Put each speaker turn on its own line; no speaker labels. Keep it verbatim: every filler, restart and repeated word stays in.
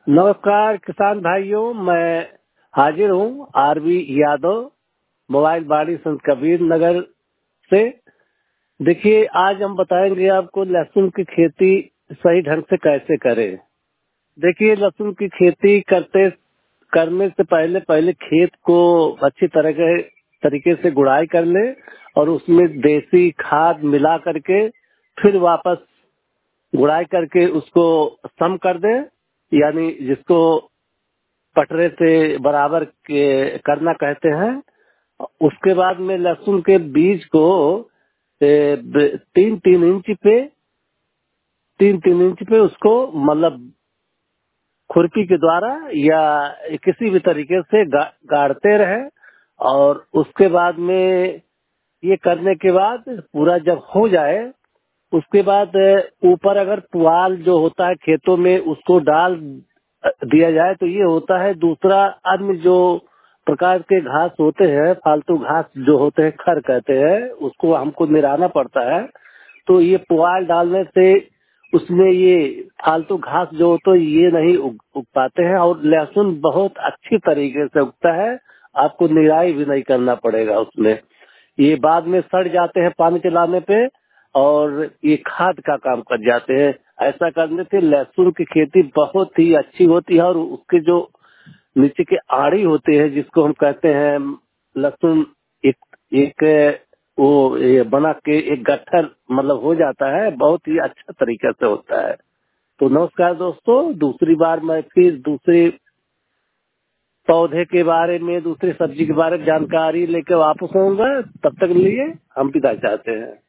नमस्कार किसान भाइयों, मैं हाजिर हूँ आरवी यादव, मोबाइल बाड़ी संत कबीर नगर से। देखिए, आज हम बताएंगे आपको लहसुन की खेती सही ढंग से कैसे करें। देखिए, लहसुन की खेती करते करने से पहले पहले खेत को अच्छी तरह के तरीके से गुड़ाई कर ले और उसमें देसी खाद मिला करके फिर वापस गुड़ाई करके उसको सम कर दें, यानी जिसको पटरे से बराबर के करना कहते हैं। उसके बाद में लहसुन के बीज को ए, ब- तीन तीन इंच पे तीन तीन इंच पे उसको मतलब खुरपी के द्वारा या किसी भी तरीके से गा, गाड़ते रहे। और उसके बाद में ये करने के बाद पूरा जब हो जाए, उसके बाद ऊपर अगर पुआल जो होता है खेतों में उसको डाल दिया जाए तो ये होता है। दूसरा, अन्य जो प्रकार के घास होते हैं, फालतू घास जो होते हैं, खर कहते हैं, उसको हमको निराना पड़ता है। तो ये पुआल डालने से उसमें ये फालतू घास जो होते हैं ये नहीं उग, उग पाते हैं और लहसुन बहुत अच्छी तरीके से उगता है। आपको निराई भी नहीं करना पड़ेगा उसमें। ये बाद में सड़ जाते हैं पानी चलाने पे और ये खाद का काम कर जाते हैं। ऐसा करने से लहसुन की खेती बहुत ही अच्छी होती है और उसके जो नीचे के आड़ी होते हैं जिसको हम कहते हैं लहसुन, एक एक वो ये बना के एक गट्ठर मतलब हो जाता है, बहुत ही अच्छा तरीके से होता है। तो नमस्कार दोस्तों, दूसरी बार मैं फिर दूसरे पौधे के बारे में, दूसरी सब्जी के बारे में जानकारी लेकर वापस आऊंगा। तब तक लिए हम विदा चाहते हैं।